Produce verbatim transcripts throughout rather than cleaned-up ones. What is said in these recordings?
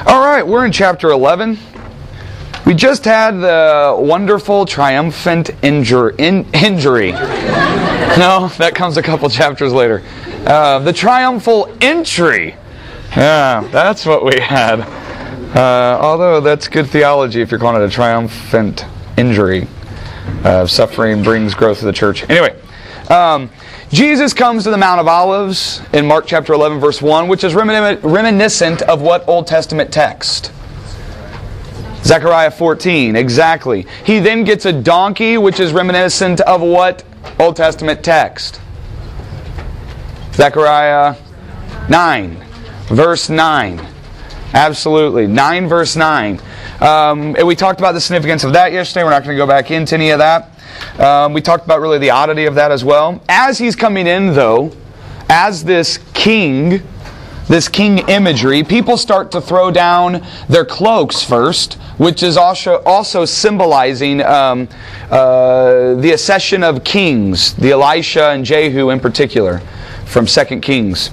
All right, we're in chapter eleven. We just had the wonderful triumphant injur- in- injury. No, that comes a couple chapters later. Uh, the triumphal entry. Yeah, that's what we had. Uh, although that's good theology if you're calling it a triumphant injury. Uh, suffering brings growth to the church. Anyway, um, Jesus comes to the Mount of Olives in Mark chapter eleven verse one, which is remin- reminiscent of what Old Testament text? Zechariah fourteen, exactly. He then gets a donkey, which is reminiscent of what Old Testament text? Zechariah nine, verse nine. Absolutely. nine verse nine. Um, and we talked about the significance of that yesterday. We're not going to go back into any of that. Um, we talked about really the oddity of that as well. As he's coming in, though, as this king, this king imagery, people start to throw down their cloaks first, which is also, also symbolizing um, uh, the accession of kings, the Elisha and Jehu in particular, from Second Kings.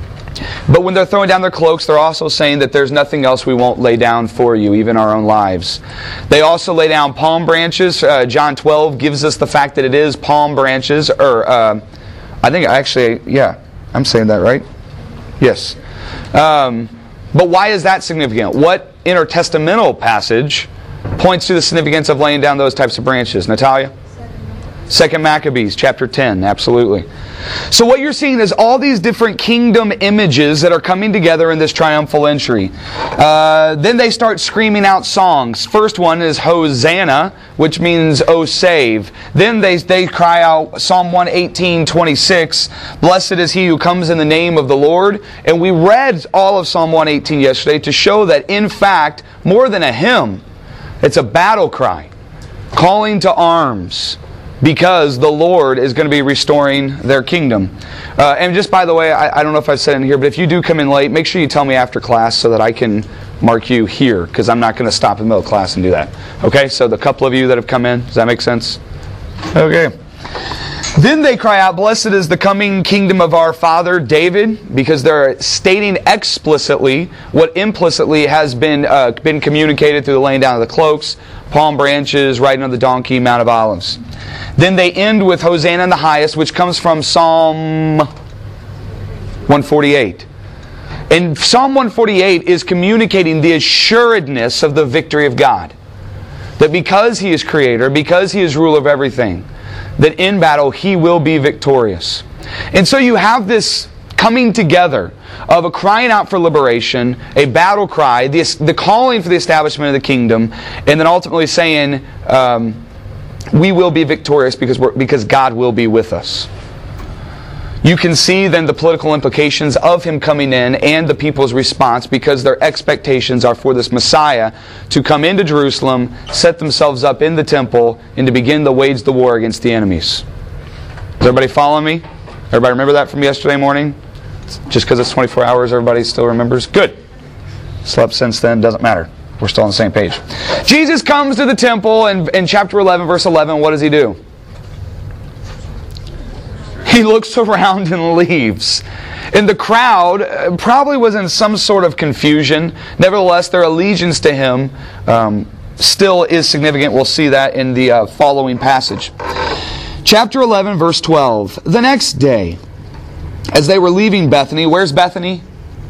But when they're throwing down their cloaks, they're also saying that there's nothing else we won't lay down for you, even our own lives. They also lay down palm branches. Uh, John twelve gives us the fact that it is palm branches, or uh, I think actually, yeah, I'm saying that right? Yes. Um, but why is that significant? What intertestamental passage points to the significance of laying down those types of branches? Natalia? Second Maccabees, chapter ten, absolutely. So what you're seeing is all these different kingdom images that are coming together in this triumphal entry. Uh, then they start screaming out songs. First one is Hosanna, which means "Oh save." Then they, they cry out Psalm one eighteen, twenty-six, "Blessed is he who comes in the name of the Lord." And we read all of Psalm one eighteen yesterday to show that, in fact, more than a hymn, it's a battle cry, calling to arms, because the Lord is going to be restoring their kingdom. Uh, and just by the way, I, I don't know if I've said it in here, but if you do come in late, make sure you tell me after class so that I can mark you here, because I'm not going to stop in the middle of class and do that. Okay, so the couple of you that have come in, does that make sense? Okay. Then they cry out, "Blessed is the coming kingdom of our father David," because they're stating explicitly what implicitly has been uh, been communicated through the laying down of the cloaks, palm branches, riding on the donkey, Mount of Olives. Then they end with Hosanna in the highest, which comes from Psalm one forty-eight. And Psalm one forty-eight is communicating the assuredness of the victory of God. That because He is Creator, because He is ruler of everything, that in battle He will be victorious. And so you have this coming together of a crying out for liberation, a battle cry, the, the calling for the establishment of the kingdom, and then ultimately saying, um, we will be victorious because, we're, because God will be with us. You can see then the political implications of Him coming in and the people's response, because their expectations are for this Messiah to come into Jerusalem, set themselves up in the temple, and to begin to wage the war against the enemies. Is everybody following me? Everybody remember that from yesterday morning? Just because it's twenty-four hours, everybody still remembers? Good. Slept since then, doesn't matter. We're still on the same page. Jesus comes to the temple, and in chapter eleven, verse eleven, what does He do? He looks around and leaves. And the crowd probably was in some sort of confusion. Nevertheless, their allegiance to Him um, still is significant. We'll see that in the uh, following passage. Chapter eleven, verse twelve. The next day, as they were leaving Bethany, where's Bethany?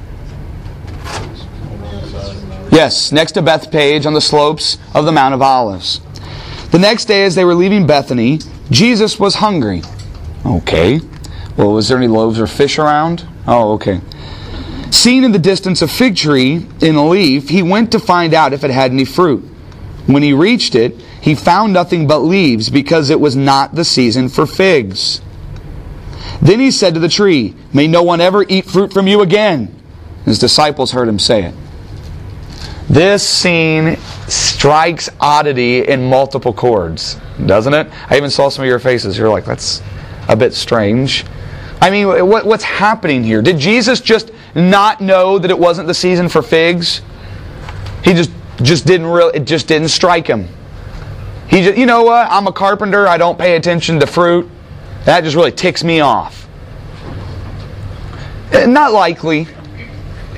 Yes, next to Bethpage on the slopes of the Mount of Olives. The next day, as they were leaving Bethany, Jesus was hungry. Okay. Well, was there any loaves or fish around? Oh, okay. Seeing in the distance a fig tree in a leaf, He went to find out if it had any fruit. When He reached it, He found nothing but leaves, because it was not the season for figs. Then He said to the tree, "May no one ever eat fruit from you again." His disciples heard Him say it. This scene strikes oddity in multiple chords, doesn't it? I even saw some of your faces. You're like, that's a bit strange. I mean, what, what's happening here? Did Jesus just not know that it wasn't the season for figs? He just just didn't really. It just didn't strike Him. He just, you know what? I'm a carpenter. I don't pay attention to fruit. That just really ticks me off. Not likely.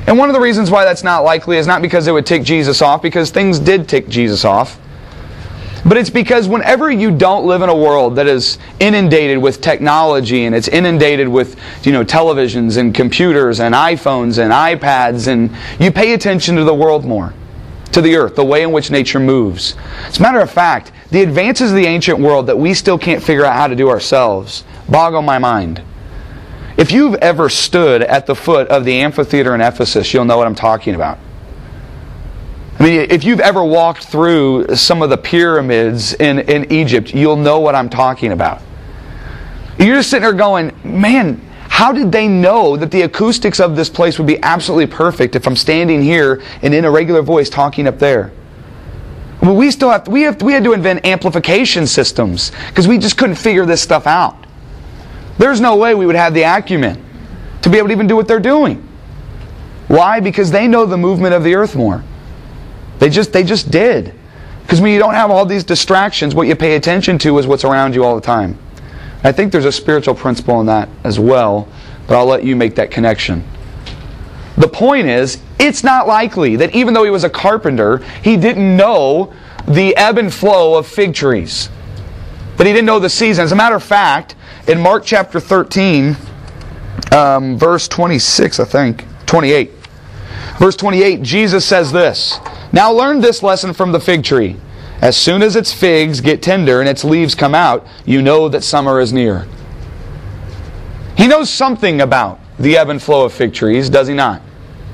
And one of the reasons why that's not likely is not because it would tick Jesus off, because things did tick Jesus off. But it's because whenever you don't live in a world that is inundated with technology and it's inundated with, you know, televisions and computers and iPhones and iPads, and you pay attention to the world more, to the earth, the way in which nature moves. As a matter of fact, the advances of the ancient world that we still can't figure out how to do ourselves boggle my mind. If you've ever stood at the foot of the amphitheater in Ephesus, you'll know what I'm talking about. I mean, if you've ever walked through some of the pyramids in, in Egypt, you'll know what I'm talking about. You're just sitting there going, man, how did they know that the acoustics of this place would be absolutely perfect if I'm standing here and in a regular voice talking up there? Well, we still have to, we have we had to invent amplification systems because we just couldn't figure this stuff out. There's no way we would have the acumen to be able to even do what they're doing. Why? Because they know the movement of the earth more. They just they just did. Because when you don't have all these distractions, what you pay attention to is what's around you all the time. I think there's a spiritual principle in that as well, but I'll let you make that connection. The point is, it's not likely that even though he was a carpenter, he didn't know the ebb and flow of fig trees. That he didn't know the season. As a matter of fact, in Mark chapter thirteen, um, verse twenty-six, I think, twenty-eight. Verse twenty-eight, Jesus says this, "Now learn this lesson from the fig tree. As soon as its figs get tender and its leaves come out, you know that summer is near." He knows something about the ebb and flow of fig trees, does he not?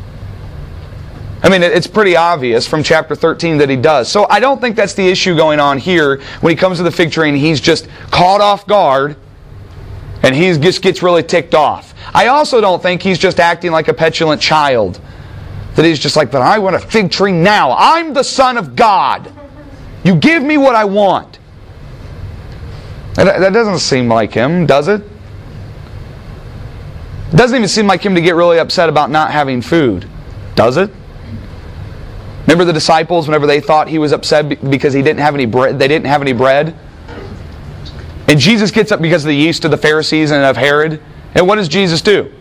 I mean, it's pretty obvious from chapter thirteen that he does. So I don't think that's the issue going on here when he comes to the fig tree and he's just caught off guard and he just gets really ticked off. I also don't think he's just acting like a petulant child. That he's just like, but I want a fig tree now. I'm the Son of God. You give me what I want. That, that doesn't seem like him, does it? It doesn't even seem like him to get really upset about not having food, does it? Remember the disciples, whenever they thought he was upset because he didn't have any bread, they didn't have any bread? And Jesus gets up because of the yeast of the Pharisees and of Herod. And what does Jesus do?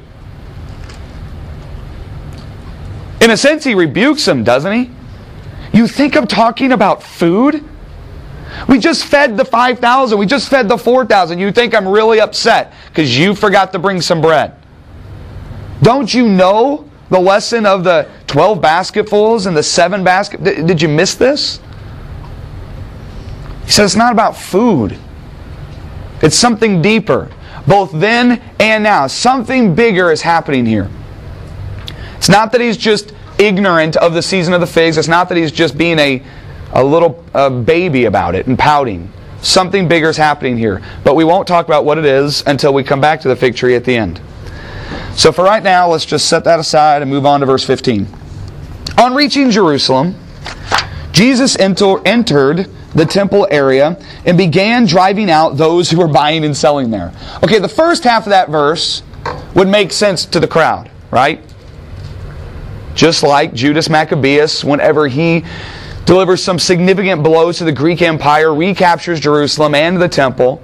In a sense, he rebukes them, doesn't he? You think I'm talking about food? We just fed the five thousand. We just fed the four thousand. You think I'm really upset because you forgot to bring some bread? Don't you know the lesson of the twelve basketfuls and the seven baskets? Did you miss this? He says it's not about food. It's something deeper. Both then and now. Something bigger is happening here. It's not that he's just ignorant of the season of the figs. It's not that he's just being a, a little uh, baby about it and pouting. Something bigger is happening here. But we won't talk about what it is until we come back to the fig tree at the end. So for right now, let's just set that aside and move on to verse fifteen. On reaching Jerusalem, Jesus enter, entered the temple area and began driving out those who were buying and selling there. Okay, the first half of that verse would make sense to the crowd, right? Just like Judas Maccabeus, whenever he delivers some significant blows to the Greek Empire, recaptures Jerusalem and the temple,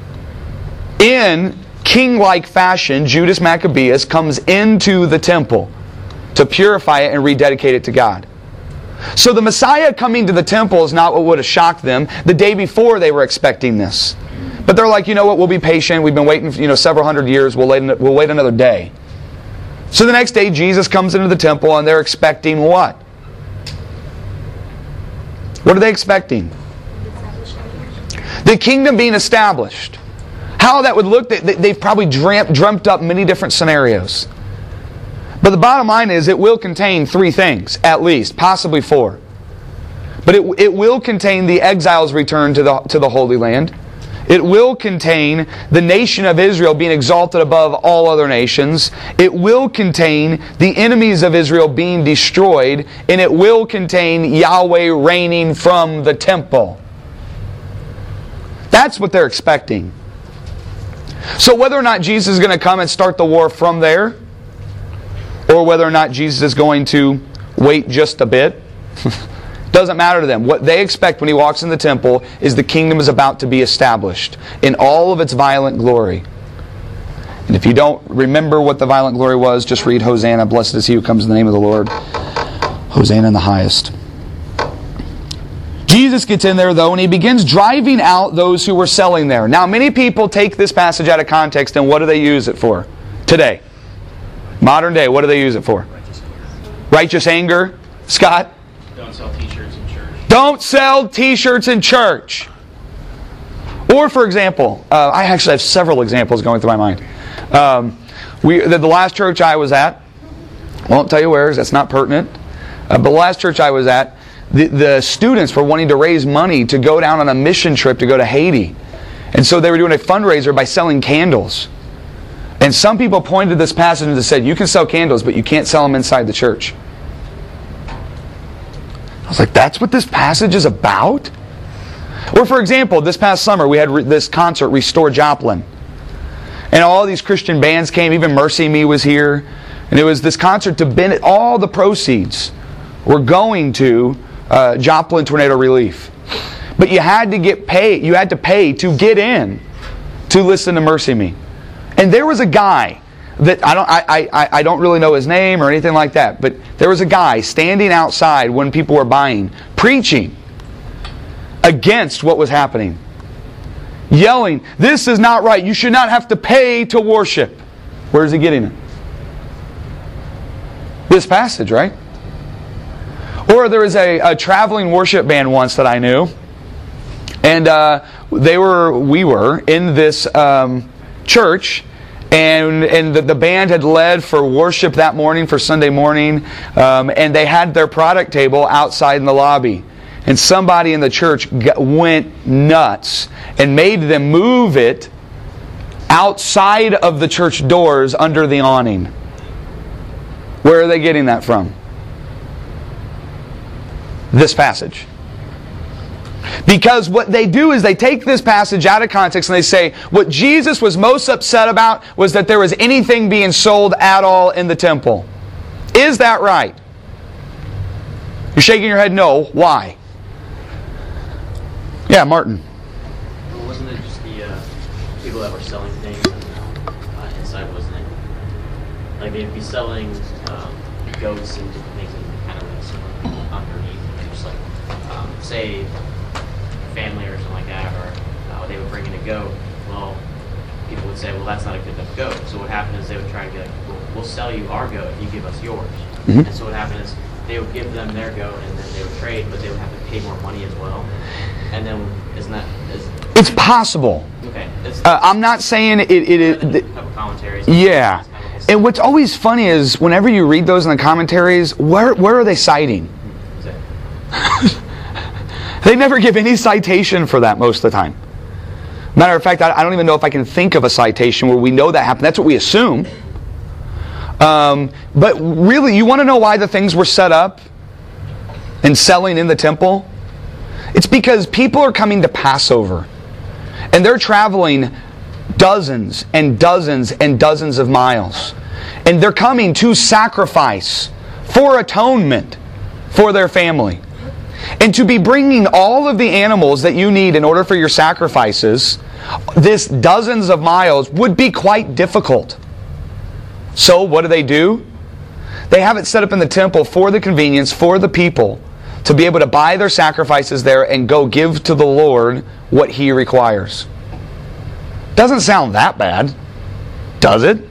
in king-like fashion, Judas Maccabeus comes into the temple to purify it and rededicate it to God. So the Messiah coming to the temple is not what would have shocked them. The day before they were expecting this. But they're like, you know what, we'll be patient. We've been waiting you know, several hundred years. We'll wait, we'll wait another day. So the next day, Jesus comes into the temple and they're expecting what? What are they expecting? The kingdom being established. How that would look, they've probably dreamt, dreamt up many different scenarios. But the bottom line is it will contain three things, at least, possibly four. But it, it will contain the exiles' return to the, to the Holy Land. It will contain the nation of Israel being exalted above all other nations. It will contain the enemies of Israel being destroyed. And it will contain Yahweh reigning from the temple. That's what they're expecting. So whether or not Jesus is going to come and start the war from there, or whether or not Jesus is going to wait just a bit, doesn't matter to them. What they expect when he walks in the temple is the kingdom is about to be established in all of its violent glory. And if you don't remember what the violent glory was, just read Hosanna. Blessed is he who comes in the name of the Lord. Hosanna in the highest. Jesus gets in there, though, and he begins driving out those who were selling there. Now, many people take this passage out of context, and what do they use it for today? Modern day, what do they use it for? Righteous anger. Righteous anger. Scott? Don't sell t-shirts in church. Don't sell t-shirts in church. Or, for example, uh, I actually have several examples going through my mind. Um, we, the, the last church I was at, I won't tell you where, that's not pertinent, uh, but the last church I was at, the, the students were wanting to raise money to go down on a mission trip to go to Haiti. And so they were doing a fundraiser by selling candles. And some people pointed to this passage and said, you can sell candles, but you can't sell them inside the church. I was like, that's what this passage is about? Or for example, this past summer we had re- this concert, Restore Joplin. And all these Christian bands came, even Mercy Me was here. And it was this concert to benefit, all the proceeds were going to uh, Joplin Tornado Relief. But you had to get paid, you had to pay to get in to listen to Mercy Me. And there was a guy that I don't I, I, I don't really know his name or anything like that, but there was a guy standing outside when people were buying, preaching against what was happening. Yelling, this is not right. You should not have to pay to worship. Where is he getting it? This passage, right? Or there was a, a traveling worship band once that I knew. And uh, they were, we were in this um, church. And, and the, the band had led for worship that morning, for Sunday morning. Um, and they had their product table outside in the lobby. And somebody in the church got, went nuts and made them move it outside of the church doors under the awning. Where are they getting that from? This passage. Because what they do is they take this passage out of context and they say what Jesus was most upset about was that there was anything being sold at all in the temple. Is that right? You're shaking your head no. Why? Yeah, Martin. Well, wasn't it just the uh, people that were selling things uh, inside, wasn't it? Like they'd be selling um, goats and different things and kind of like some underneath, and just like um, say family or something like that, or uh, they would bring in a goat. Well, people would say, well, that's not a good enough goat. So what happened is they would try to be like, well, we'll sell you our goat if you give us yours. Mm-hmm. And so what happened is they would give them their goat and then they would trade, but they would have to pay more money as well. And then, isn't that... Is, it's possible. Okay. It's, uh, I'm not saying it... it, it, it a couple commentaries. Yeah. And what's always funny is whenever you read those in the commentaries, where where are they citing? They never give any citation for that most of the time. Matter of fact, I, I don't even know if I can think of a citation where we know that happened. That's what we assume. Um, but really, you want to know why the things were set up and selling in the temple? It's because people are coming to Passover. And they're traveling dozens and dozens and dozens of miles. And they're coming to sacrifice for atonement for their family. And to be bringing all of the animals that you need in order for your sacrifices, this dozens of miles would be quite difficult. So what do they do? They have it set up in the temple for the convenience, for the people, to be able to buy their sacrifices there and go give to the Lord what He requires. Doesn't sound that bad, does it?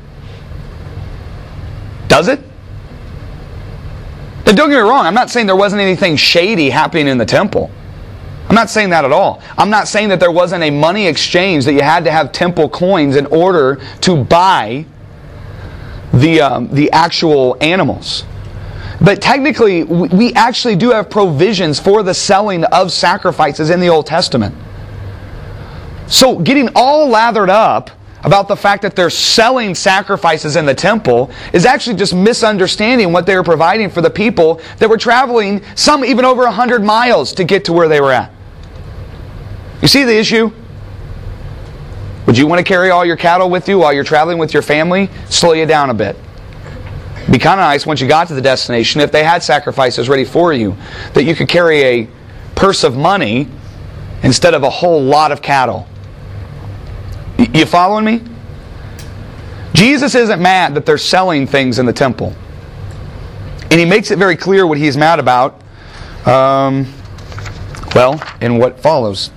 Does it? And don't get me wrong, I'm not saying there wasn't anything shady happening in the temple. I'm not saying that at all. I'm not saying that there wasn't a money exchange, that you had to have temple coins in order to buy the, um, the actual animals. But technically, we actually do have provisions for the selling of sacrifices in the Old Testament. So getting all lathered up about the fact that they're selling sacrifices in the temple is actually just misunderstanding what they were providing for the people that were traveling, some even over one hundred miles to get to where they were at. You see the issue? Would you want to carry all your cattle with you while you're traveling with your family? Slow you down a bit. It'd be kind of nice once you got to the destination, if they had sacrifices ready for you, that you could carry a purse of money instead of a whole lot of cattle. You following me? Jesus isn't mad that they're selling things in the temple. And he makes it very clear what he's mad about, um, well, in what follows.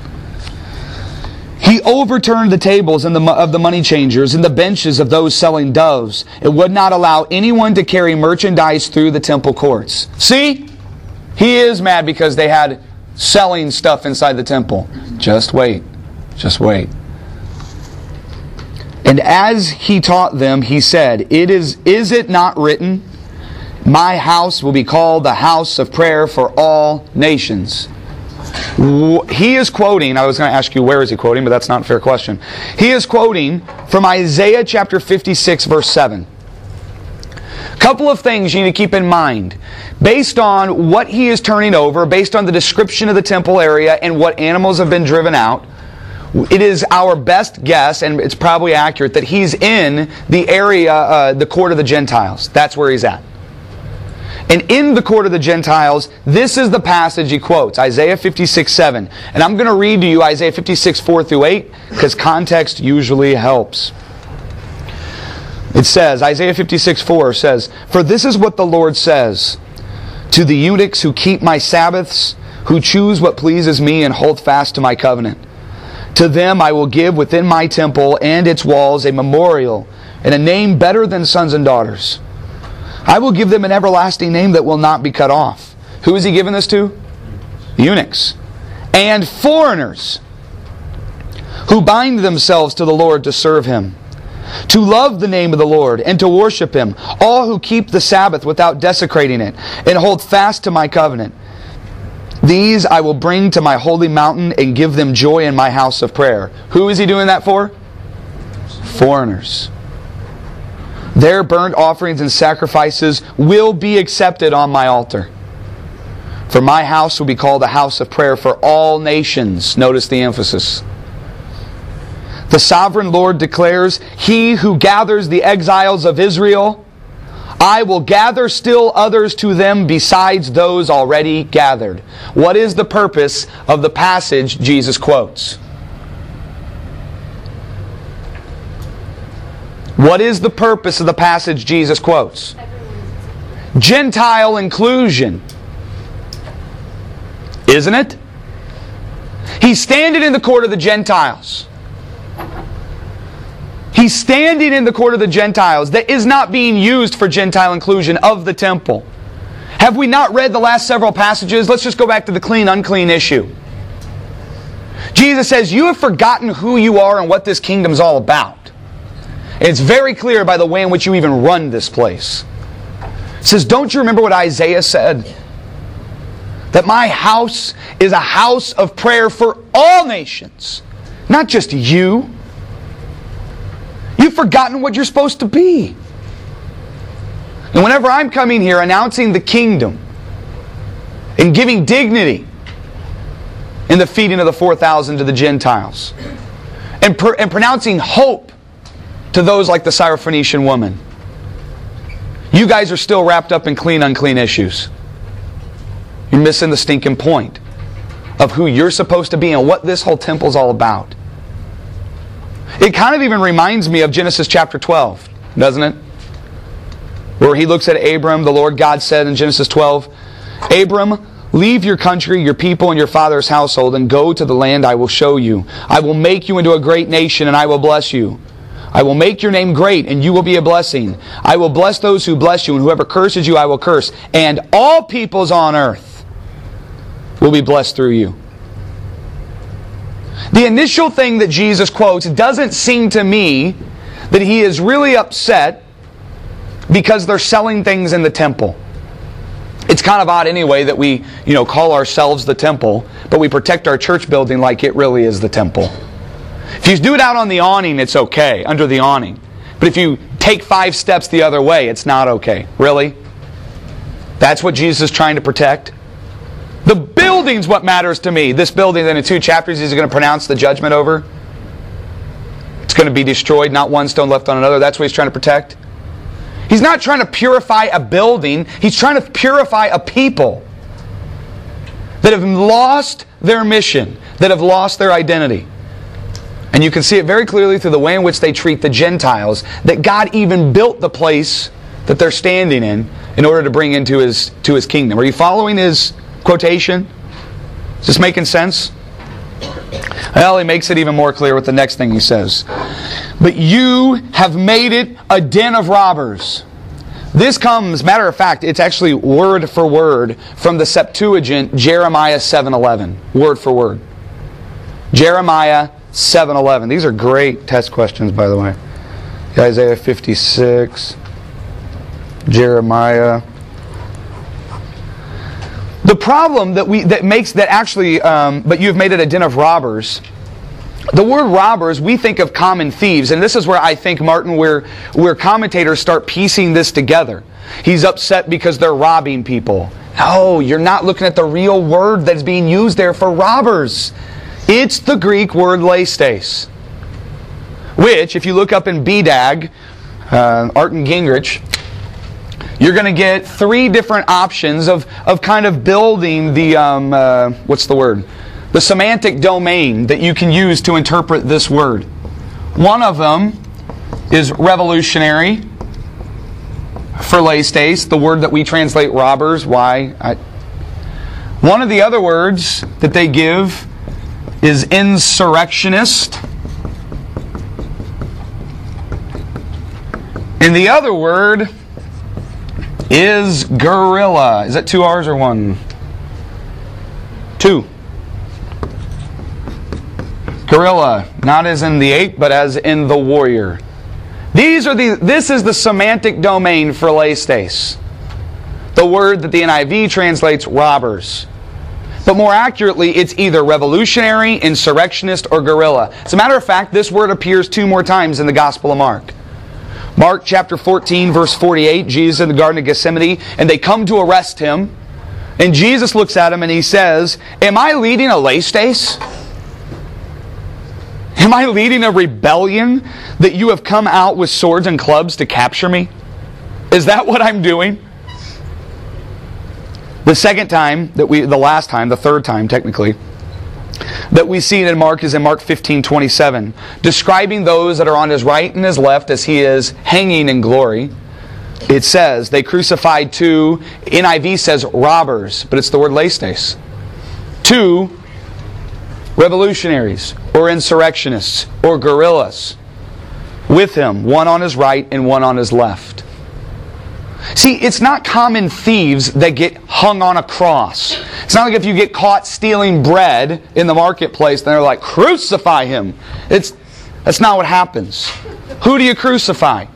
He overturned the tables and the, of the money changers and the benches of those selling doves. It would not allow anyone to carry merchandise through the temple courts. See? He is mad because they had selling stuff inside the temple. Just wait. Just wait. And as he taught them, he said, "It is, is it not written, my house will be called the house of prayer for all nations?" He is quoting, I was going to ask you where is he quoting, but that's not a fair question. He is quoting from Isaiah chapter fifty-six, verse seven. A couple of things you need to keep in mind. Based on what he is turning over, based on the description of the temple area and what animals have been driven out, it is our best guess, and it's probably accurate, that he's in the area, uh, the court of the Gentiles. That's where he's at. And in the court of the Gentiles, this is the passage he quotes, Isaiah fifty-six, seven. And I'm going to read to you Isaiah fifty-six, four through eight, because context usually helps. It says, Isaiah fifty-six, four says, "For this is what the Lord says, to the eunuchs who keep my Sabbaths, who choose what pleases me and hold fast to my covenant. To them I will give within my temple and its walls a memorial and a name better than sons and daughters. I will give them an everlasting name that will not be cut off." Who is he giving this to? Eunuchs. "And foreigners who bind themselves to the Lord to serve Him, to love the name of the Lord and to worship Him, all who keep the Sabbath without desecrating it and hold fast to my covenant. These I will bring to my holy mountain and give them joy in my house of prayer." Who is he doing that for? Foreigners. "Their burnt offerings and sacrifices will be accepted on my altar. For my house will be called a house of prayer for all nations." Notice the emphasis. "The sovereign Lord declares, He who gathers the exiles of Israel, I will gather still others to them besides those already gathered." What is the purpose of the passage Jesus quotes? What is the purpose of the passage Jesus quotes? Gentile inclusion. Isn't it? He's standing in the court of the Gentiles. He's standing in the court of the Gentiles that is not being used for Gentile inclusion of the temple. Have we not read the last several passages? Let's just go back to the clean, unclean issue. Jesus says, "You have forgotten who you are and what this kingdom's all about." And it's very clear by the way in which you even run this place. It says, "Don't you remember what Isaiah said? That my house is a house of prayer for all nations, not just you. You've forgotten what you're supposed to be." And whenever I'm coming here announcing the kingdom and giving dignity in the feeding of the four thousand to the Gentiles and, per, and pronouncing hope to those like the Syrophoenician woman, you guys are still wrapped up in clean, unclean issues. You're missing the stinking point of who you're supposed to be and what this whole temple's all about. It kind of even reminds me of Genesis chapter twelve, doesn't it? Where he looks at Abram, the Lord God said in Genesis twelve, "Abram, leave your country, your people, and your father's household, and go to the land I will show you. I will make you into a great nation, and I will bless you. I will make your name great, and you will be a blessing. I will bless those who bless you, and whoever curses you I will curse. And all peoples on earth will be blessed through you." The initial thing that Jesus quotes doesn't seem to me that he is really upset because they're selling things in the temple. It's kind of odd anyway that we, you know, call ourselves the temple, but we protect our church building like it really is the temple. If you do it out on the awning, it's okay, under the awning. But if you take five steps the other way, it's not okay. Really? That's what Jesus is trying to protect? The building's what matters to me. This building that in two chapters he's going to pronounce the judgment over. It's going to be destroyed, not one stone left on another. That's what he's trying to protect. He's not trying to purify a building. He's trying to purify a people that have lost their mission, that have lost their identity. And you can see it very clearly through the way in which they treat the Gentiles, that God even built the place that they're standing in in order to bring into His, to His kingdom. Are you following his quotation? Is this making sense? Well, he makes it even more clear with the next thing he says. But you have made it a den of robbers. This comes, matter of fact, it's actually word for word from the Septuagint, Jeremiah seven eleven. Word for word. Jeremiah seven eleven. These are great test questions, by the way. Isaiah fifty-six. Jeremiah. The problem that we that makes that actually, um, but you've made it a den of robbers. The word robbers, we think of common thieves, and this is where I think, Martin, where where commentators start piecing this together. He's upset because they're robbing people. No, you're not looking at the real word that's being used there for robbers. It's the Greek word leistes, which, if you look up in B D A G, uh, Artin Gingrich, you're going to get three different options of, of kind of building the, um, uh, what's the word? The semantic domain that you can use to interpret this word. One of them is revolutionary for leistes, the word that we translate robbers. Why? I, one of the other words that they give is insurrectionist. And the other word is guerrilla. Is that two R's or one? Two. Guerrilla, not as in the ape, but as in the warrior. These are the. This is the semantic domain for leistes, the word that the N I V translates robbers. But more accurately, it's either revolutionary, insurrectionist, or guerrilla. As a matter of fact, this word appears two more times in the Gospel of Mark. Mark chapter fourteen, verse forty-eight, Jesus in the Garden of Gethsemane, and they come to arrest Him. And Jesus looks at him and He says, "Am I leading a leistes? Am I leading a rebellion that you have come out with swords and clubs to capture me? Is that what I'm doing?" The second time, that we, the last time, the third time technically, that we see it in Mark is in Mark fifteen twenty-seven, describing those that are on His right and His left as He is hanging in glory. It says, they crucified two, N I V says robbers, but it's the word leistes. Two revolutionaries, or insurrectionists, or guerrillas, with Him, one on His right and one on His left. See, it's not common thieves that get hung on a cross. It's not like if you get caught stealing bread in the marketplace, then they're like, "Crucify him." It's, that's not what happens. Who do you crucify?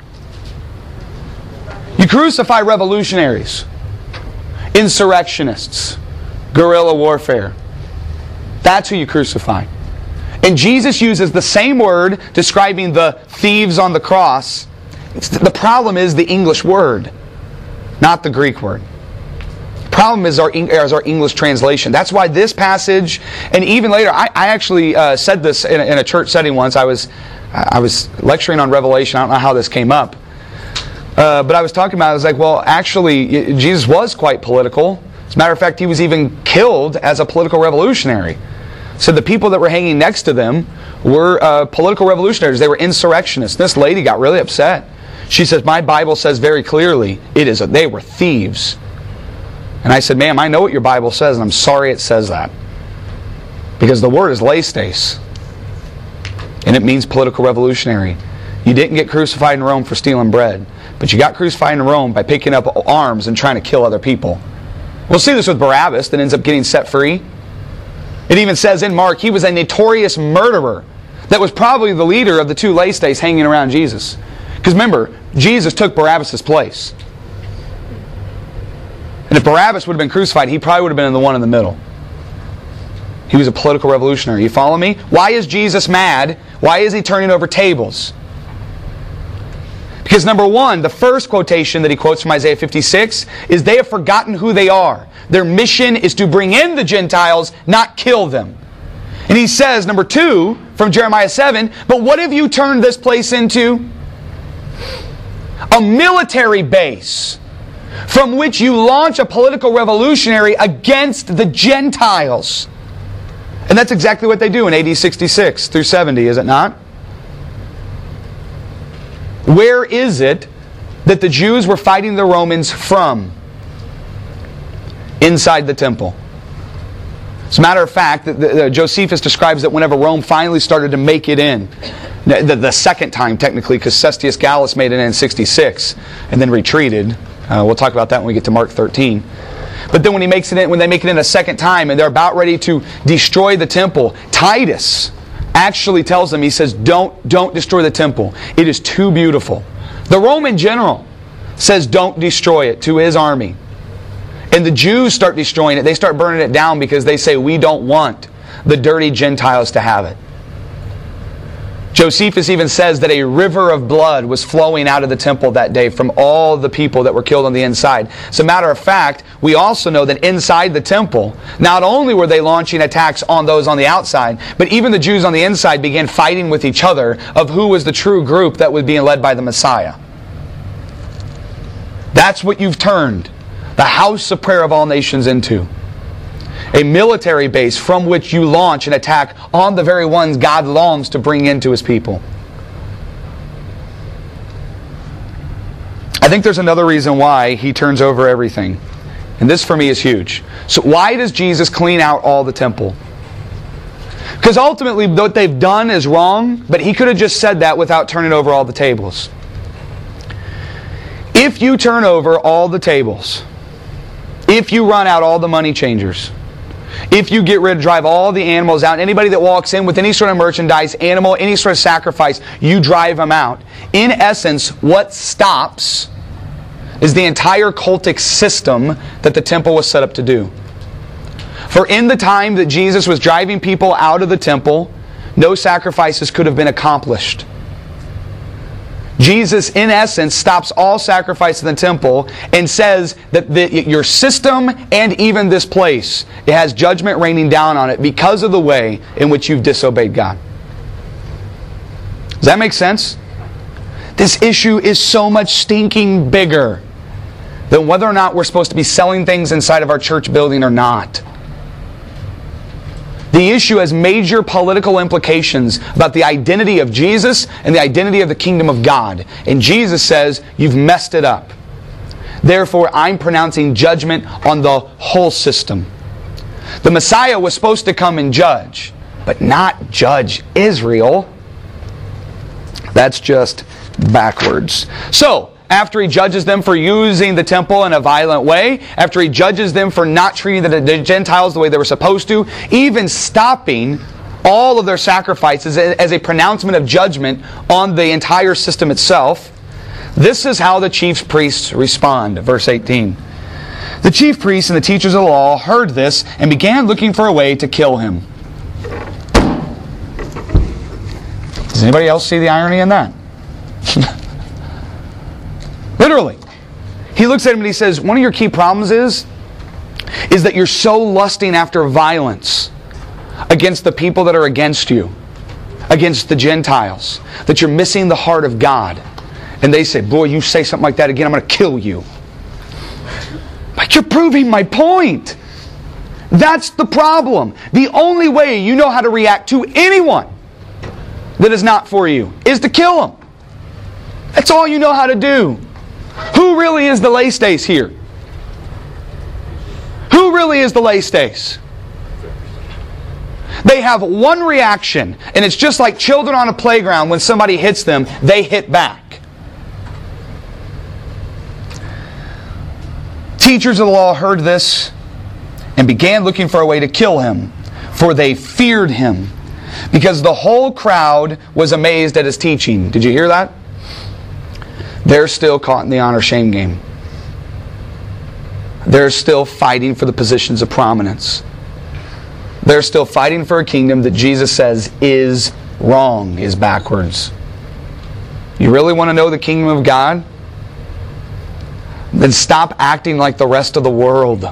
You crucify revolutionaries, insurrectionists, guerrilla warfare. That's who you crucify. And Jesus uses the same word describing the thieves on the cross. It's, the problem is the English word, not the Greek word. The problem is our, is our English translation. That's why this passage, and even later, I, I actually uh, said this in a, in a church setting once. I was, I was lecturing on Revelation. I don't know how this came up. Uh, but I was talking about it. I was like, well, actually, Jesus was quite political. As a matter of fact, He was even killed as a political revolutionary. So the people that were hanging next to them were uh, political revolutionaries. They were insurrectionists. This lady got really upset. She says, "My Bible says very clearly, it is a, they were thieves." And I said, "Ma'am, I know what your Bible says, and I'm sorry it says that. Because the word is leistes. And it means political revolutionary. You didn't get crucified in Rome for stealing bread, but you got crucified in Rome by picking up arms and trying to kill other people." We'll see this with Barabbas that ends up getting set free. It even says in Mark, he was a notorious murderer that was probably the leader of the two leistes hanging around Jesus. Because remember, Jesus took Barabbas' place. And if Barabbas would have been crucified, he probably would have been in the one in the middle. He was a political revolutionary. You follow me? Why is Jesus mad? Why is He turning over tables? Because number one, the first quotation that he quotes from Isaiah fifty-six is they have forgotten who they are. Their mission is to bring in the Gentiles, not kill them. And he says, number two, from Jeremiah seven, "But what have you turned this place into? A military base from which you launch a political revolutionary against the Gentiles." And that's exactly what they do in A D sixty-six through seventy, is it not? Where is it that the Jews were fighting the Romans from? Inside the temple. As a matter of fact, the, the, Josephus describes that whenever Rome finally started to make it in, the, the second time technically, because Cestius Gallus made it in sixty-six and then retreated. Uh, we'll talk about that when we get to Mark thirteen. But then when he makes it in, when they make it in a second time and they're about ready to destroy the temple, Titus actually tells them, he says, don't, don't destroy the temple. It is too beautiful. The Roman general says, don't destroy it, to his army. And the Jews start destroying it. They start burning it down because they say, we don't want the dirty Gentiles to have it. Josephus even says that a river of blood was flowing out of the temple that day from all the people that were killed on the inside. As a matter of fact, we also know that inside the temple, not only were they launching attacks on those on the outside, but even the Jews on the inside began fighting with each other of who was the true group that was being led by the Messiah. That's what you've turned the house of prayer of all nations into. A military base from which you launch an attack on the very ones God longs to bring into His people. I think there's another reason why He turns over everything. And this for me is huge. So why does Jesus clean out all the temple? Because ultimately what they've done is wrong, but He could have just said that without turning over all the tables. If you turn over all the tables, if you run out all the money changers, if you get rid of, drive all the animals out, anybody that walks in with any sort of merchandise, animal, any sort of sacrifice, you drive them out. In essence, what stops is the entire cultic system that the temple was set up to do. For in the time that Jesus was driving people out of the temple, no sacrifices could have been accomplished. Jesus, in essence, stops all sacrifice in the temple and says that the, your system and even this place, it has judgment raining down on it because of the way in which you've disobeyed God. Does that make sense? This issue is so much stinking bigger than whether or not we're supposed to be selling things inside of our church building or not. The issue has major political implications about the identity of Jesus and the identity of the kingdom of God. And Jesus says, you've messed it up. Therefore, I'm pronouncing judgment on the whole system. The Messiah was supposed to come and judge, but not judge Israel. That's just backwards. So, after He judges them for using the temple in a violent way, after He judges them for not treating the Gentiles the way they were supposed to, even stopping all of their sacrifices as a pronouncement of judgment on the entire system itself, this is how the chief priests respond. Verse eighteen. The chief priests and the teachers of the law heard this and began looking for a way to kill Him. Does anybody else see the irony in that? Literally. He looks at him and he says, one of your key problems is, is that you're so lusting after violence against the people that are against you, against the Gentiles, that you're missing the heart of God. And they say, boy, you say something like that again, I'm going to kill you. But you're proving my point. That's the problem. The only way you know how to react to anyone that is not for you is to kill them. That's all you know how to do. Who really is the lay-stace here? Who really is the lay-stace? They have one reaction, and it's just like children on a playground. When somebody hits them, they hit back. Teachers of the law heard this and began looking for a way to kill Him, for they feared Him, because the whole crowd was amazed at His teaching. Did you hear that? They're still caught in the honor-shame game. They're still fighting for the positions of prominence. They're still fighting for a kingdom that Jesus says is wrong, is backwards. You really want to know the kingdom of God? Then stop acting like the rest of the world.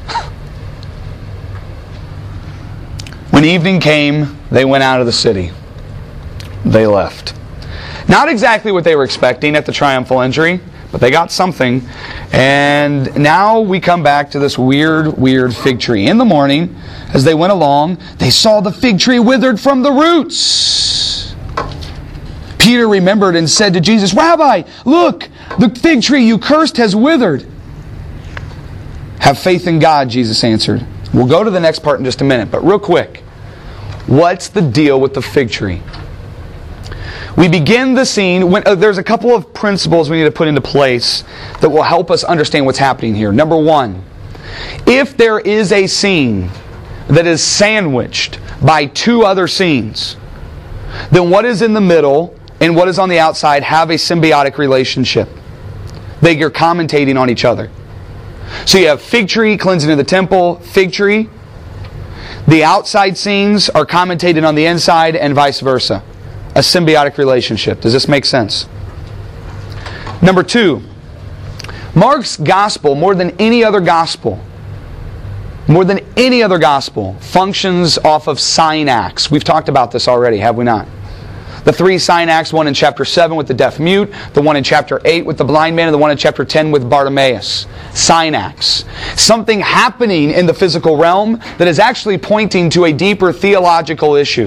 When evening came, they went out of the city. They left. Not exactly what they were expecting at the triumphal entry, but they got something. And now we come back to this weird, weird fig tree. In the morning, as they went along, they saw the fig tree withered from the roots. Peter remembered and said to Jesus, "Rabbi, look, the fig tree you cursed has withered." "Have faith in God," Jesus answered. We'll go to the next part in just a minute, but real quick, what's the deal with the fig tree? We begin the scene when uh, there's a couple of principles we need to put into place that will help us understand what's happening here. Number one, if there is a scene that is sandwiched by two other scenes, then what is in the middle and what is on the outside have a symbiotic relationship. They are commentating on each other. So you have fig tree, cleansing of the temple, fig tree. The outside scenes are commentated on the inside and vice versa. A symbiotic relationship. Does this make sense? Number two, Mark's gospel, more than any other gospel, more than any other gospel, functions off of sign acts. We've talked about this already, have we not? The three sign acts, one in chapter seven with the deaf mute, the one in chapter eight with the blind man, and the one in chapter ten with Bartimaeus. Sign acts. Something happening in the physical realm that is actually pointing to a deeper theological issue.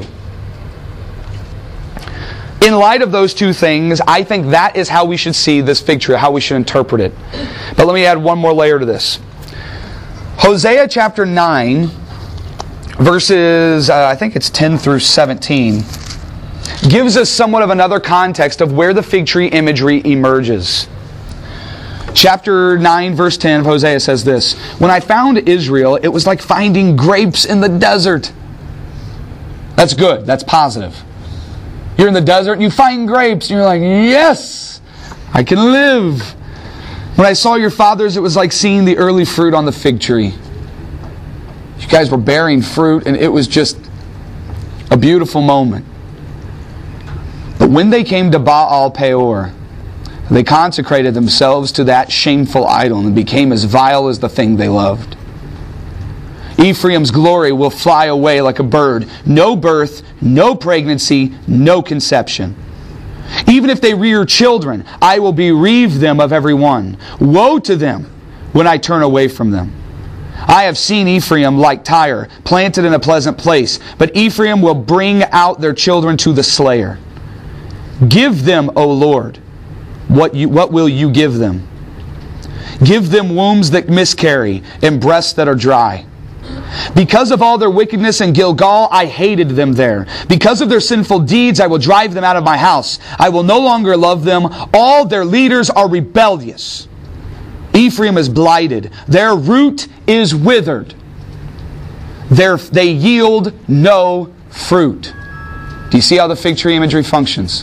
In light of those two things, I think that is how we should see this fig tree, how we should interpret it. But let me add one more layer to this. Hosea chapter nine, verses, uh, I think it's ten through seventeen, gives us somewhat of another context of where the fig tree imagery emerges. Chapter nine, verse ten of Hosea says this, "When I found Israel, it was like finding grapes in the desert." That's good. That's positive. You're in the desert and you find grapes and you're like, yes, I can live. "When I saw your fathers, it was like seeing the early fruit on the fig tree." You guys were bearing fruit and it was just a beautiful moment. "But when they came to Baal Peor, they consecrated themselves to that shameful idol and became as vile as the thing they loved. Ephraim's glory will fly away like a bird. No birth, no pregnancy, no conception. Even if they rear children, I will bereave them of every one. Woe to them when I turn away from them. I have seen Ephraim like Tyre, planted in a pleasant place, but Ephraim will bring out their children to the slayer. Give them, O Lord, what you, what will you give them? Give them wombs that miscarry and breasts that are dry. Because of all their wickedness in Gilgal, I hated them there. Because of their sinful deeds, I will drive them out of my house. I will no longer love them. All their leaders are rebellious. Ephraim is blighted. Their root is withered. Their, they yield no fruit." Do you see how the fig tree imagery functions?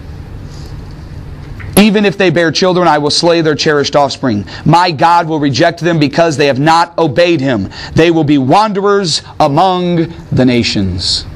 "Even if they bear children, I will slay their cherished offspring. My God will reject them because they have not obeyed Him. They will be wanderers among the nations."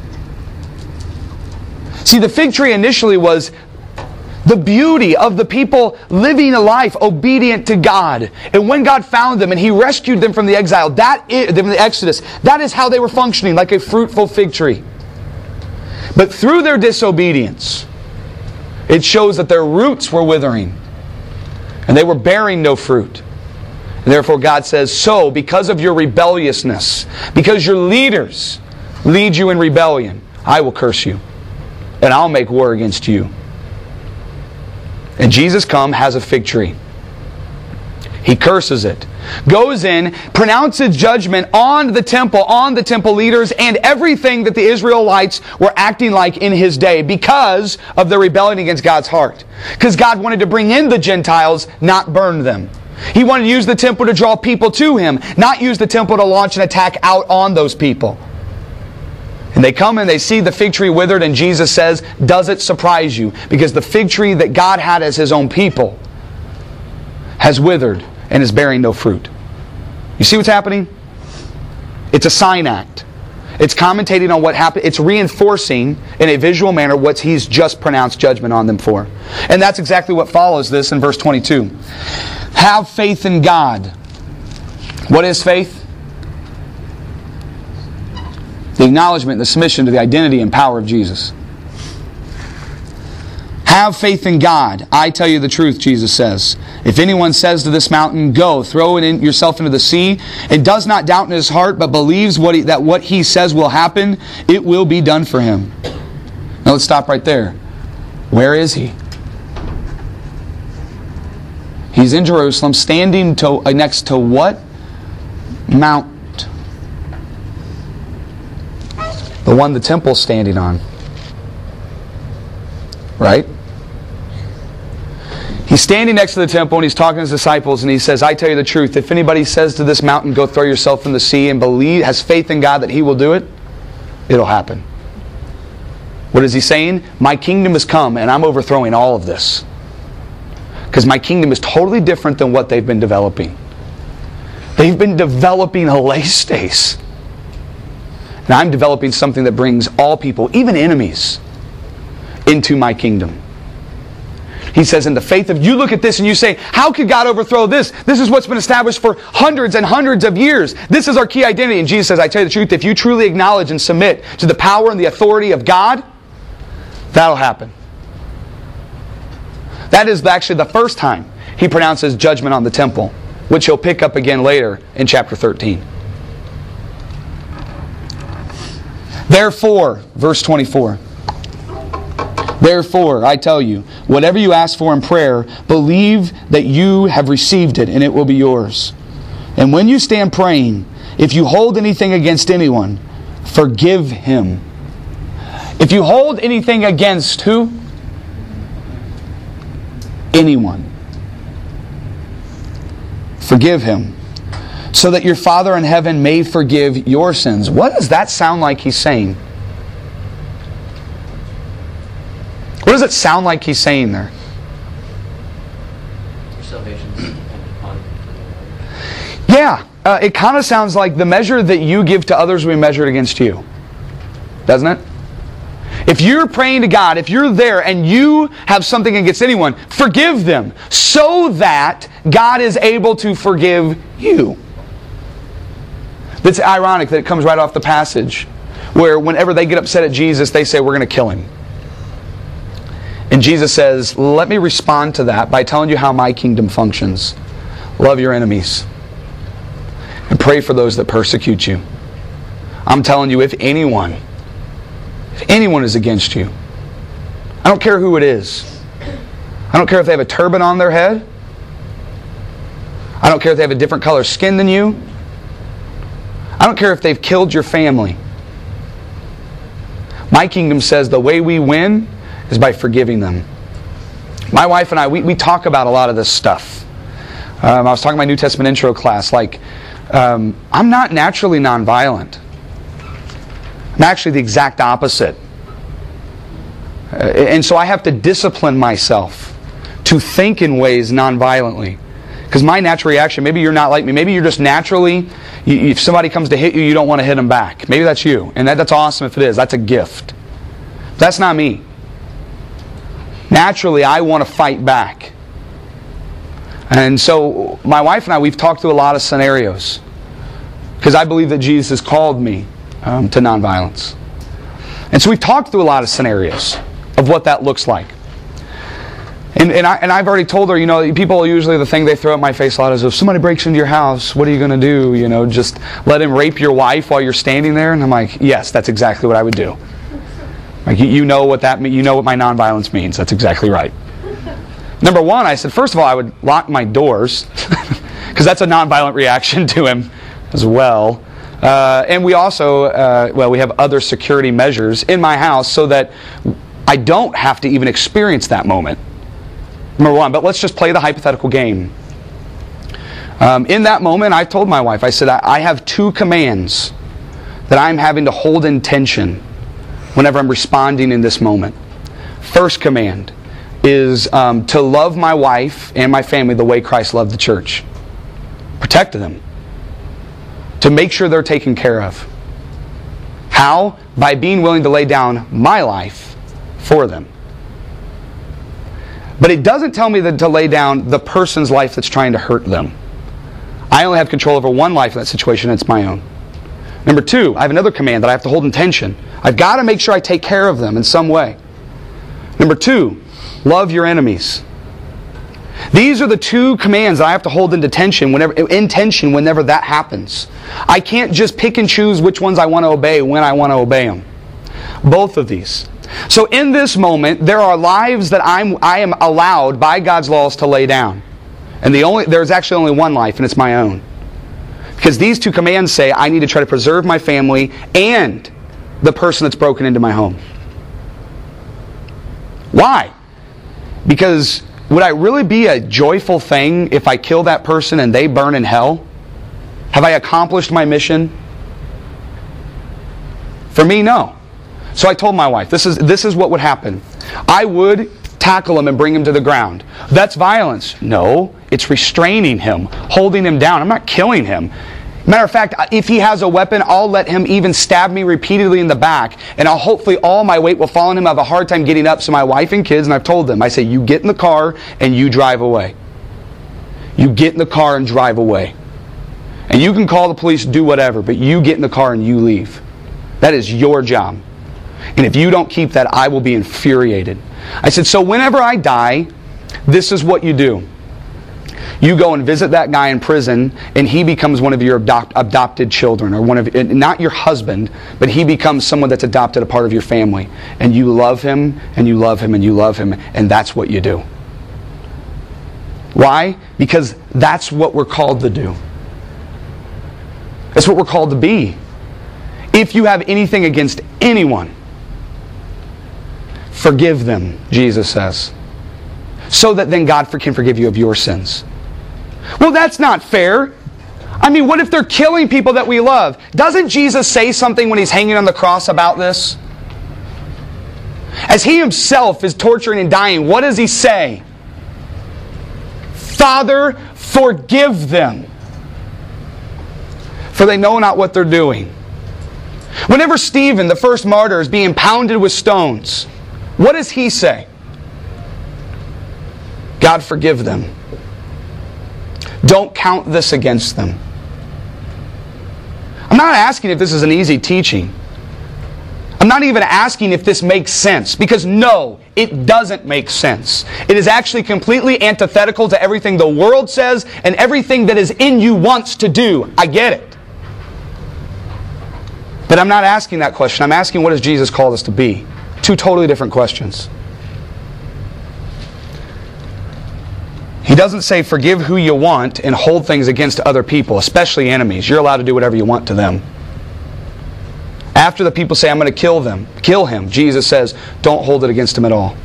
See, the fig tree initially was the beauty of the people living a life obedient to God. And when God found them and He rescued them from the exile, that is, from the Exodus, that is how they were functioning, like a fruitful fig tree. But through their disobedience, it shows that their roots were withering and they were bearing no fruit. And therefore God says, so because of your rebelliousness, because your leaders lead you in rebellion, I will curse you and I'll make war against you. And Jesus comes, has a fig tree. He curses it, goes in, pronounces judgment on the temple, on the temple leaders, and everything that the Israelites were acting like in His day because of their rebellion against God's heart. Because God wanted to bring in the Gentiles, not burn them. He wanted to use the temple to draw people to Him, not use the temple to launch an attack out on those people. And they come and they see the fig tree withered, and Jesus says, does it surprise you? Because the fig tree that God had as His own people has withered and is bearing no fruit. You see what's happening? It's a sign act. It's commentating on what happened. It's reinforcing in a visual manner what He's just pronounced judgment on them for. And that's exactly what follows this in verse twenty-two. Have faith in God. What is faith? The acknowledgement and the submission to the identity and power of Jesus. Have faith in God. I tell you the truth, Jesus says. If anyone says to this mountain, go, throw it in yourself into the sea, and does not doubt in his heart, but believes what he, that what he says will happen, it will be done for him. Now let's stop right there. Where is he? He's in Jerusalem, standing to, uh, next to what? Mount. The one the temple's standing on. Right? He's standing next to the temple and he's talking to his disciples and he says, I tell you the truth, if anybody says to this mountain, go throw yourself in the sea, and believe, has faith in God that He will do it, it'll happen. What is he saying? My kingdom has come and I'm overthrowing all of this. Because my kingdom is totally different than what they've been developing. They've been developing a layspace. And I'm developing something that brings all people, even enemies, into my kingdom. He says, in the faith of, you look at this and you say, how could God overthrow this? This is what's been established for hundreds and hundreds of years. This is our key identity. And Jesus says, I tell you the truth, if you truly acknowledge and submit to the power and the authority of God, that'll happen. That is actually the first time He pronounces judgment on the temple, which He'll pick up again later in chapter thirteen. Therefore, verse twenty-four. Therefore, I tell you, whatever you ask for in prayer, believe that you have received it and it will be yours. And when you stand praying, if you hold anything against anyone, forgive him. If you hold anything against who? Anyone. Forgive him, so that your Father in heaven may forgive your sins. What does that sound like He's saying? What does it sound like He's saying there? Your salvation is dependent upon. Yeah, uh, it kind of sounds like the measure that you give to others will be measured against you. Doesn't it? If you're praying to God, if you're there and you have something against anyone, forgive them so that God is able to forgive you. It's ironic that it comes right off the passage where whenever they get upset at Jesus, they say, we're going to kill Him. And Jesus says, let me respond to that by telling you how my kingdom functions. Love your enemies. And pray for those that persecute you. I'm telling you, if anyone, if anyone is against you, I don't care who it is. I don't care if they have a turban on their head. I don't care if they have a different color skin than you. I don't care if they've killed your family. My kingdom says the way we win is by forgiving them. My wife and I, we, we talk about a lot of this stuff. Um, I was talking in my New Testament intro class, like, um, I'm not naturally nonviolent. I'm actually the exact opposite. Uh, and so I have to discipline myself to think in ways nonviolently. Because my natural reaction, maybe you're not like me, maybe you're just naturally, you, if somebody comes to hit you, you don't want to hit them back. Maybe that's you. And that, that's awesome if it is. That's a gift. That's not me. Naturally, I want to fight back. And so my wife and I, we've talked through a lot of scenarios. Because I believe that Jesus has called me um, to nonviolence. And so we've talked through a lot of scenarios of what that looks like. And, and, I, and I've already told her, you know, people usually, the thing they throw at my face a lot is, if somebody breaks into your house, what are you going to do? You know, just let him rape your wife while you're standing there? And I'm like, yes, that's exactly what I would do. Like, you, you know what that means. You know what my nonviolence means. That's exactly right. Number one, I said, first of all, I would lock my doors. Because that's a nonviolent reaction to him as well. Uh, and we also, uh, well, we have other security measures in my house so that I don't have to even experience that moment. Number one, but let's just play the hypothetical game. Um, in that moment, I told my wife, I said, I, I have two commands that I'm having to hold in tension whenever I'm responding in this moment. First command is um, to love my wife and my family the way Christ loved the church. Protect them. To make sure they're taken care of. How? By being willing to lay down my life for them. But it doesn't tell me that to lay down the person's life that's trying to hurt them. I only have control over one life in that situation, and it's my own. Number two, I have another command that I have to hold in tension. I've got to make sure I take care of them in some way. Number two, Love your enemies. These are the two commands that I have to hold in tension whenever, in tension whenever that happens. I can't just pick and choose which ones I want to obey when I want to obey them. Both of these. So in this moment, there are lives that I'm, I am allowed by God's laws to lay down. And the only, there's actually only one life, and it's my own. Because these two commands say I need to try to preserve my family and the person that's broken into my home. Why? Because would I really be a joyful thing if I kill that person and they burn in hell? Have I accomplished my mission? For me, no. So I told my wife, this is, this is what would happen. I would tackle him and bring him to the ground. That's violence. No, it's restraining him, holding him down. I'm not killing him. Matter of fact, if he has a weapon, I'll let him even stab me repeatedly in the back, and I'll hopefully all my weight will fall on him. I have a hard time getting up, so my wife and kids, and I've told them, I say, you get in the car and you drive away. You get in the car and drive away. And you can call the police, do whatever, but you get in the car and you leave. That is your job. And if you don't keep that, I will be infuriated. I said, so whenever I die, this is what you do. You go and visit that guy in prison, and he becomes one of your adopt, adopted children, or one of not your husband, but he becomes someone that's adopted, a part of your family. And you love him, and you love him, and you love him, and that's what you do. Why? Because that's what we're called to do. That's what we're called to be. If you have anything against anyone, forgive them, Jesus says, so that then God can forgive you of your sins. Well, that's not fair. I mean, what if they're killing people that we love? Doesn't Jesus say something when He's hanging on the cross about this? As He Himself is torturing and dying, what does He say? Father, forgive them, for they know not what they're doing. Whenever Stephen, the first martyr, is being pounded with stones, what does he say? God, forgive them. Don't count this against them. I'm not asking if this is an easy teaching. I'm not even asking if this makes sense, because no, it doesn't make sense. It is actually completely antithetical to everything the world says and everything that is in you wants to do. I get it. But I'm not asking that question. I'm asking, what does Jesus call us to be? Two totally different questions. He doesn't say forgive who you want and hold things against other people, especially enemies. You're allowed to do whatever you want to them. After the people say, I'm going to kill them, kill him, Jesus says, don't hold it against him at all.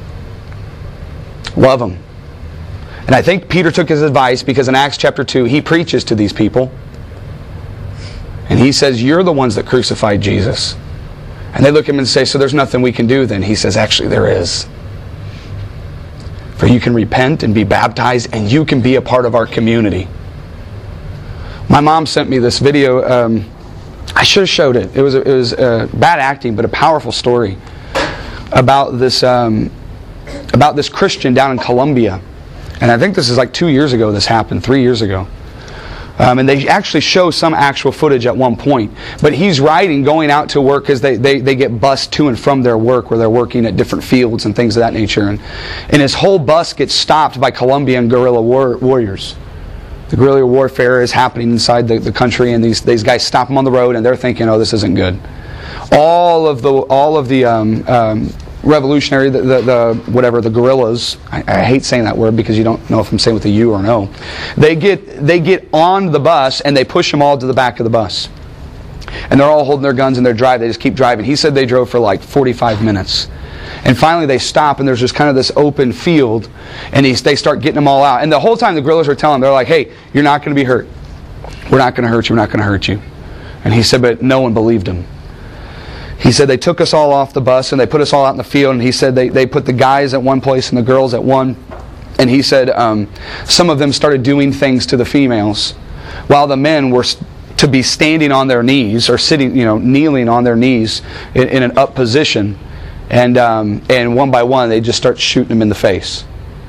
Love him. And I think Peter took his advice, because in Acts chapter two, he preaches to these people. And he says, you're the ones that crucified Jesus. And they look at him and say, so there's nothing we can do then. He says, actually there is. For you can repent and be baptized, and you can be a part of our community. My mom sent me this video. Um, I should have showed it. It was, it was uh, bad acting, but a powerful story about this, um, about this Christian down in Colombia. And I think this is like two years ago this happened, three years ago. Um, and they actually show some actual footage at one point. But he's riding, going out to work, because they, they, they get bused to and from their work, where they're working at different fields and things of that nature. And, and his whole bus gets stopped by Colombian guerrilla war, warriors. The guerrilla warfare is happening inside the, the country, and these, these guys stop them on the road, and they're thinking, oh, this isn't good. All of the, all of the um, um, revolutionary, the, the, the whatever, the guerrillas, I, I hate saying that word because you don't know if I'm saying with a U or an O. They get, they get on the bus and they push them all to the back of the bus. And they're all holding their guns and they're driving. They just keep driving. He said they drove for like forty-five minutes. And finally they stop, and there's just kind of this open field, and he's, they start getting them all out. And the whole time the guerrillas are telling them, they're like, hey, you're not going to be hurt. We're not going to hurt you. We're not going to hurt you. And he said, but no one believed him. He said they took us all off the bus and they put us all out in the field, and he said they, they put the guys at one place and the girls at one. And he said um, some of them started doing things to the females, while the men were to be standing on their knees, or sitting, you know, kneeling on their knees in, in an up position. And, um, and one by one they just start shooting them in the face.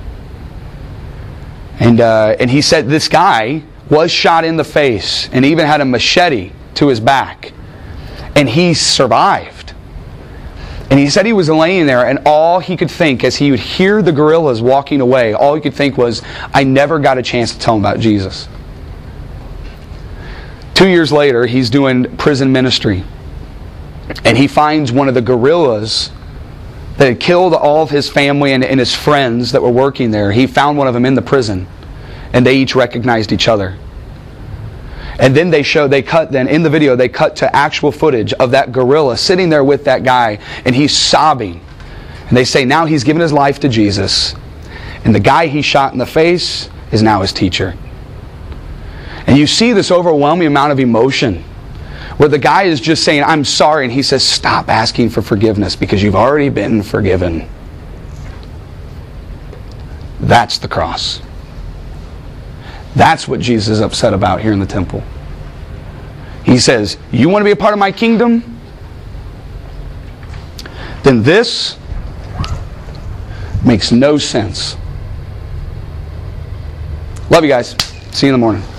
And, uh, and he said this guy was shot in the face and even had a machete to his back. And he survived. And he said he was laying there, and all he could think as he would hear the guerrillas walking away, all he could think was, I never got a chance to tell him about Jesus. Two years later, he's doing prison ministry. And he finds one of the guerrillas that had killed all of his family and, and his friends that were working there. He found one of them in the prison. And they each recognized each other. And then they show, they cut then, in the video, they cut to actual footage of that guerrilla sitting there with that guy, and he's sobbing. And they say now he's given his life to Jesus. And the guy he shot in the face is now his teacher. And you see this overwhelming amount of emotion, where the guy is just saying, I'm sorry, and he says, stop asking for forgiveness because you've already been forgiven. That's the cross. That's what Jesus is upset about here in the temple. He says, you want to be a part of my kingdom? Then this makes no sense. Love you guys. See you in the morning.